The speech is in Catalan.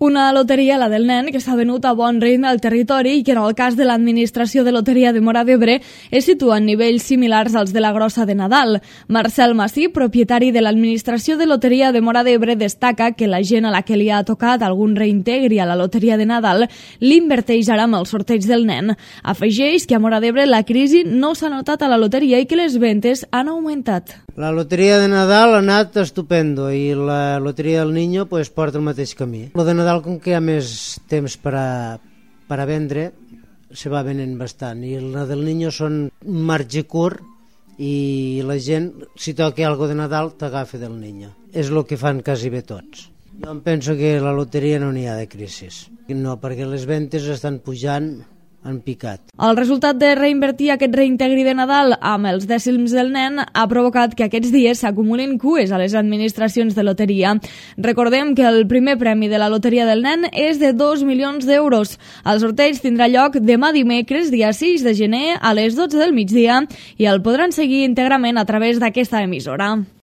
Una loteria, la del nen, que s'ha venut a bon ritme al territori i que en el cas de l'Administració de Loteria de Móra d'Ebre es situa en nivells similars als de la grossa de Nadal. Marcel Massí, propietari de l'Administració de Loteria de Móra d'Ebre, destaca que la gent a la que li ha tocat algun reintegri a la loteria de Nadal l'inverteix ara amb el sorteig del nen. Afegeix que a Móra d'Ebre la crisi no s'ha notat a la loteria i que les ventes han augmentat. La loteria de Nadal ha anat estupendo i la loteria del Niño pues, porta el mateix camí. Lo de Nadal, com que hi ha més temps per a vendre, se va venent bastant. I la del Niño són un marge curt i la gent, si toca algo de Nadal, t'agafa del Niño. És el que fan quasi bé tots. Jo em penso que la loteria no n'hi ha de crisi. No, perquè les ventes estan pujant en picat. El resultat de reinvertir aquest reintegri de Nadal amb els dècims del nen ha provocat que aquests dies s'acumulin cues a les administracions de loteria. Recordem que el primer premi de la loteria del nen és de 2 milions d'euros. El sorteig tindrà lloc demà dimecres, dia 6 de gener, a les 12 del migdia, i el podran seguir íntegrament a través d'aquesta emissora.